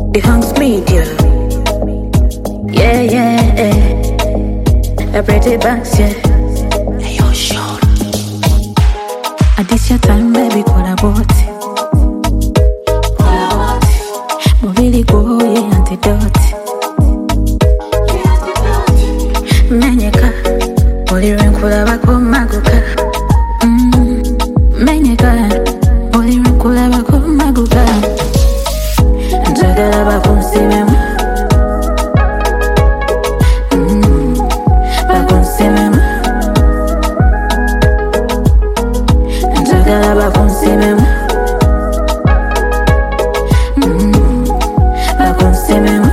The Hunks Media. Yeah, yeah, a pretty bass, yeah. Hey, yo, sure. At this your time, baby, collaborate. Mobili go, yeah, antidote. Menyeka, olirenkula bako maguka. Menyeka, olirenkula bako maguka. Njagala bako nsimemu. Bako nsimemu. Njagala bako nsimemu. Bako nsimemu.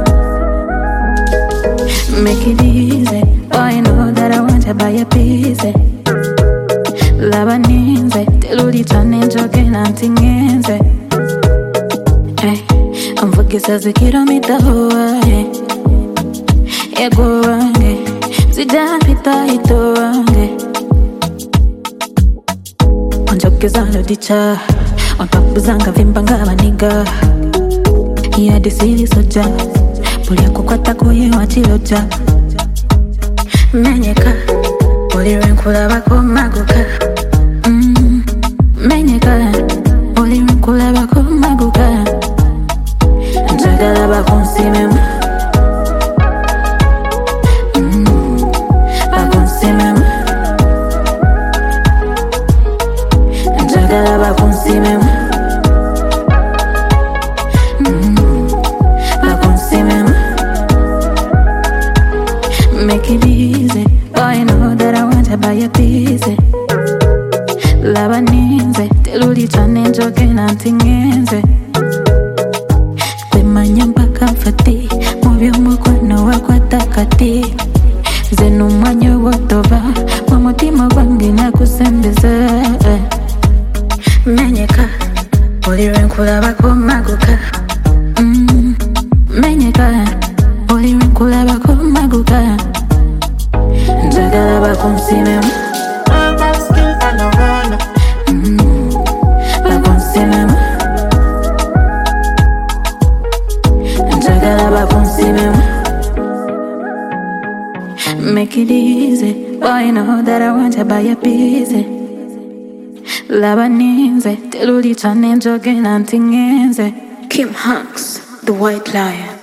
Make it easy. Oh, I know that I want to buy a piece. Lava ninze, teluri tane joke na ntingenze. Hey, amvugisa zikilomita hoa. Ego wange, sijapita ito wange. Onjokeza lodicha, ontakubuzanga vimbanga maniga. Iya disili soja, pulia kukwata kuye wachiloja. Menyeka, olirenkula bako maguka. Menyeka, olirenkula bako maguka. Njagala bako nsimemu. Bako nsimemu. Njagala bako nsimemu. Bako nsimemu. Make it easy. Oh, I know that I want to buy a piece. Lava ninze, teluri tane joke na ntingenze. Kwemanya mpaka mfati, mubyo mukwano wakwatakati. Zenu mwanyo wotoba, wa mutima gwange nakusembeza. Menyeka, olirenkula bako maguka. Menyeka, olirenkula bako maguka. Njagala bako nsimemu. Bako nsimemu. Njagala bako nsimemu. Make it easy. Oh, I know that I want to buy a piece. Lava ninze, teluri tane joke na ntingenze. Kim Hunks, the White Lion.